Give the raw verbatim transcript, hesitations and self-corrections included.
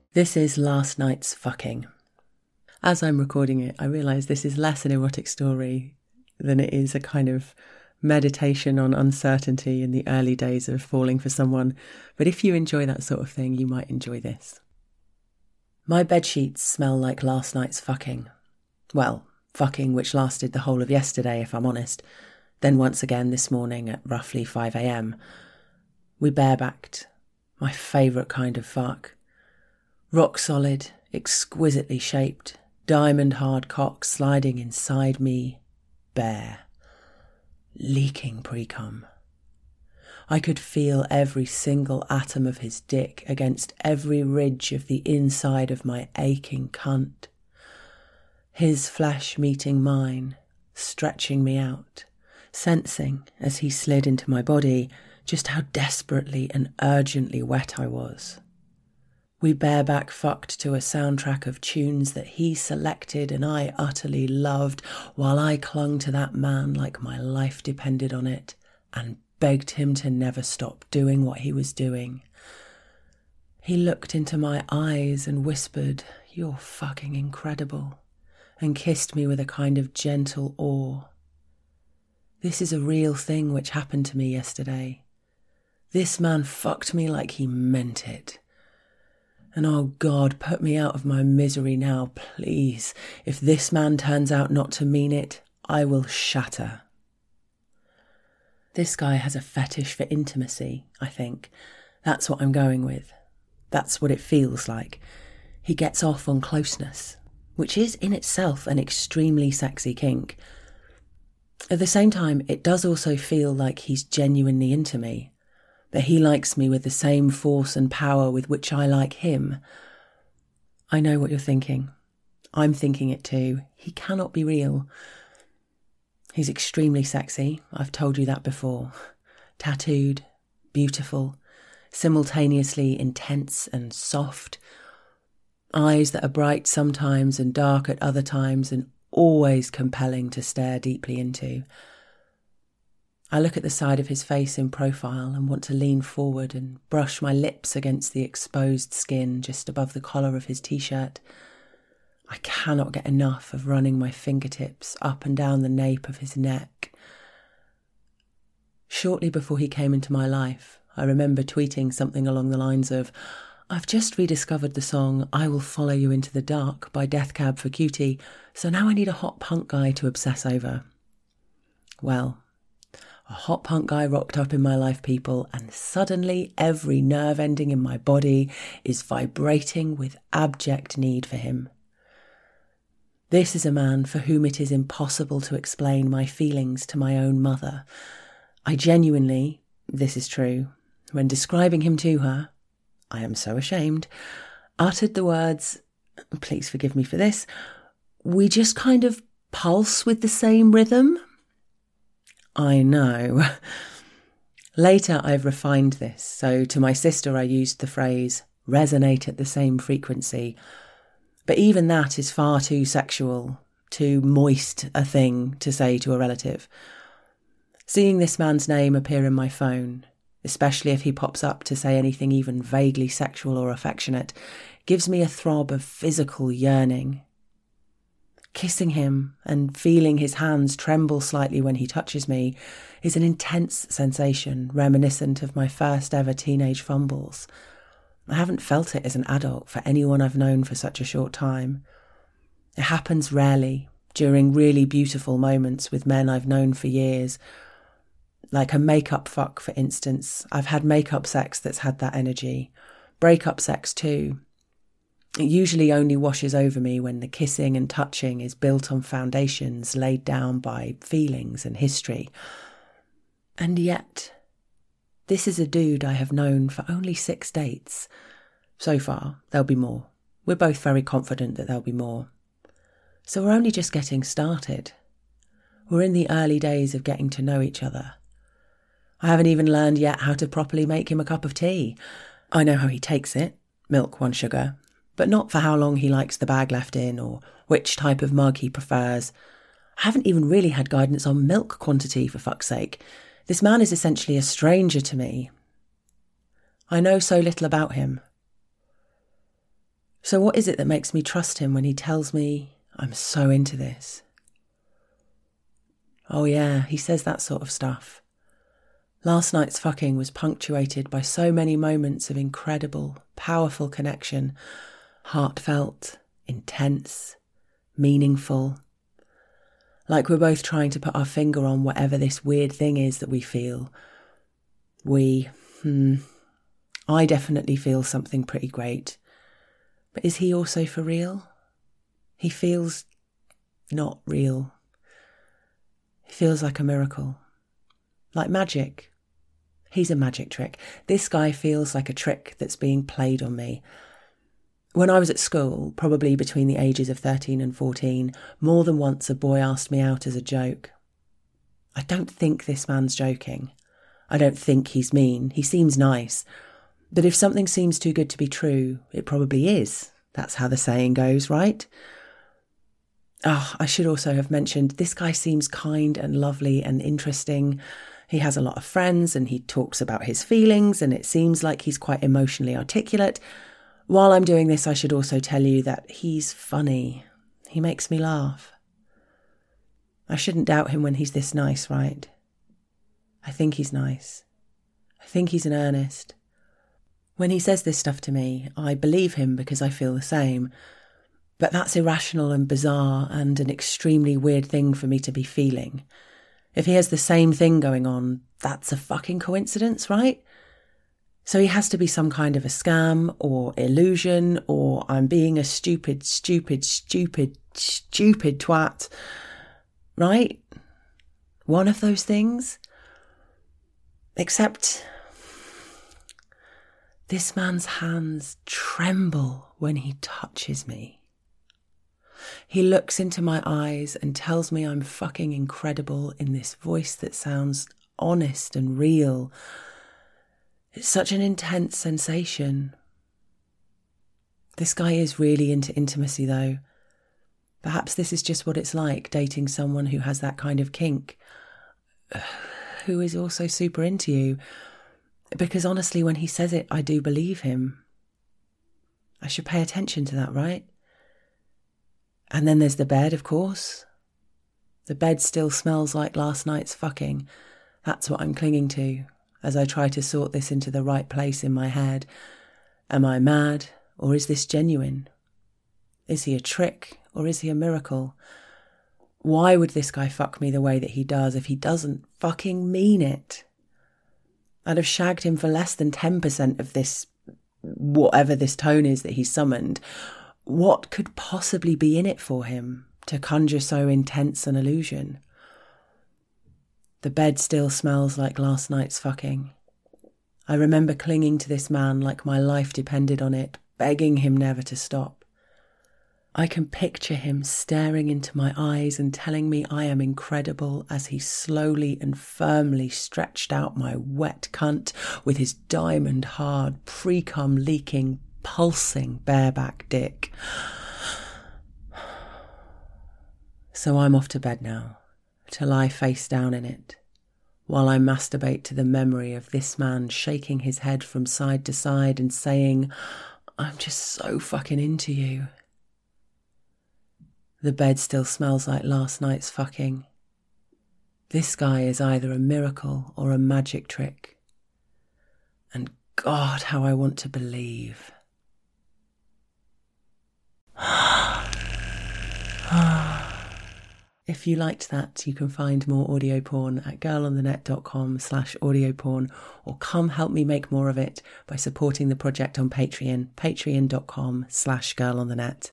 This is last night's fucking. As I'm recording it, I realise this is less an erotic story than it is a kind of meditation on uncertainty in the early days of falling for someone. But if you enjoy that sort of thing, you might enjoy this. My bedsheets smell like last night's fucking. Well, fucking which lasted the whole of yesterday, if I'm honest. Then once again this morning at roughly five a.m. We barebacked. My favourite kind of fuck. Rock solid, exquisitely shaped, diamond hard cock sliding inside me, bare, leaking pre-cum. I could feel every single atom of his dick against every ridge of the inside of my aching cunt. His flesh meeting mine, stretching me out, sensing, as he slid into my body, just how desperately and urgently wet I was. We bareback fucked to a soundtrack of tunes that he selected and I utterly loved, while I clung to that man like my life depended on it and begged him to never stop doing what he was doing. He looked into my eyes and whispered, "You're fucking incredible," and kissed me with a kind of gentle awe. This is a real thing which happened to me yesterday. This man fucked me like he meant it. And oh God, put me out of my misery now, please. If this man turns out not to mean it, I will shatter. This guy has a fetish for intimacy, I think. That's what I'm going with. That's what it feels like. He gets off on closeness, which is in itself an extremely sexy kink. At the same time, it does also feel like he's genuinely into me. That he likes me with the same force and power with which I like him. I know what you're thinking. I'm thinking it too. He cannot be real. He's extremely sexy. I've told you that before. Tattooed, beautiful, simultaneously intense and soft. Eyes that are bright sometimes and dark at other times and always compelling to stare deeply into. I look at the side of his face in profile and want to lean forward and brush my lips against the exposed skin just above the collar of his t-shirt. I cannot get enough of running my fingertips up and down the nape of his neck. Shortly before he came into my life, I remember tweeting something along the lines of, "I've just rediscovered the song I Will Follow You Into the Dark by Death Cab for Cutie, so now I need a hot punk guy to obsess over." Well, a hot punk guy rocked up in my life, people, and suddenly every nerve ending in my body is vibrating with abject need for him. This is a man for whom it is impossible to explain my feelings to my own mother. I genuinely, this is true, when describing him to her, I am so ashamed, uttered the words, please forgive me for this, "We just kind of pulse with the same rhythm." I know. Later I've refined this, so to my sister I used the phrase resonate at the same frequency. But even that is far too sexual, too moist a thing to say to a relative. Seeing this man's name appear in my phone, especially if he pops up to say anything even vaguely sexual or affectionate, gives me a throb of physical yearning. Kissing him and feeling his hands tremble slightly when he touches me is an intense sensation reminiscent of my first ever teenage fumbles. I haven't felt it as an adult for anyone I've known for such a short time. It happens rarely, during really beautiful moments with men I've known for years. Like a make-up fuck, for instance. I've had make-up sex that's had that energy. Break-up sex too. It usually only washes over me when the kissing and touching is built on foundations laid down by feelings and history. And yet, this is a dude I have known for only six dates. So far, there'll be more. We're both very confident that there'll be more. So we're only just getting started. We're in the early days of getting to know each other. I haven't even learned yet how to properly make him a cup of tea. I know how he takes it, milk, one sugar, but not for how long he likes the bag left in or which type of mug he prefers. I haven't even really had guidance on milk quantity, for fuck's sake. This man is essentially a stranger to me. I know so little about him. So what is it that makes me trust him when he tells me I'm so into this? Oh yeah, he says that sort of stuff. Last night's fucking was punctuated by so many moments of incredible, powerful connection, heartfelt, intense, meaningful. Like we're both trying to put our finger on whatever this weird thing is that we feel. We, hmm, I definitely feel something pretty great. But is he also for real? He feels not real. He feels like a miracle. Like magic. He's a magic trick. This guy feels like a trick that's being played on me. When I was at school, probably between the ages of thirteen and fourteen, more than once a boy asked me out as a joke. I don't think this man's joking. I don't think he's mean. He seems nice. But if something seems too good to be true, it probably is. That's how the saying goes, right? Ah, oh, I should also have mentioned, this guy seems kind and lovely and interesting. He has a lot of friends and he talks about his feelings and it seems like he's quite emotionally articulate. While I'm doing this, I should also tell you that he's funny. He makes me laugh. I shouldn't doubt him when he's this nice, right? I think he's nice. I think he's in earnest. When he says this stuff to me, I believe him because I feel the same. But that's irrational and bizarre and an extremely weird thing for me to be feeling. If he has the same thing going on, that's a fucking coincidence, right? So he has to be some kind of a scam or illusion, or I'm being a stupid, stupid, stupid, stupid twat, right? One of those things. Except this man's hands tremble when he touches me. He looks into my eyes and tells me I'm fucking incredible in this voice that sounds honest and real. It's such an intense sensation. This guy is really into intimacy though. Perhaps this is just what it's like dating someone who has that kind of kink, who is also super into you. Because honestly, when he says it, I do believe him. I should pay attention to that, right? And then there's the bed, of course. The bed still smells like last night's fucking. That's what I'm clinging to as I try to sort this into the right place in my head. Am I mad, or is this genuine? Is he a trick, or is he a miracle? Why would this guy fuck me the way that he does if he doesn't fucking mean it? I'd have shagged him for less than ten percent of this, whatever this tone is that he's summoned. What could possibly be in it for him to conjure so intense an illusion? The bed still smells like last night's fucking. I remember clinging to this man like my life depended on it, begging him never to stop. I can picture him staring into my eyes and telling me I am incredible as he slowly and firmly stretched out my wet cunt with his diamond-hard, pre-cum leaking, pulsing bareback dick. So I'm off to bed now, to lie face down in it, while I masturbate to the memory of this man shaking his head from side to side and saying, I'm just so fucking into you. The bed still smells like last night's fucking. This guy is either a miracle or a magic trick. And God, how I want to believe. If you liked that, you can find more audio porn at girlonthenet.com slash audio porn, or come help me make more of it by supporting the project on Patreon, patreon.com slash girlonthenet.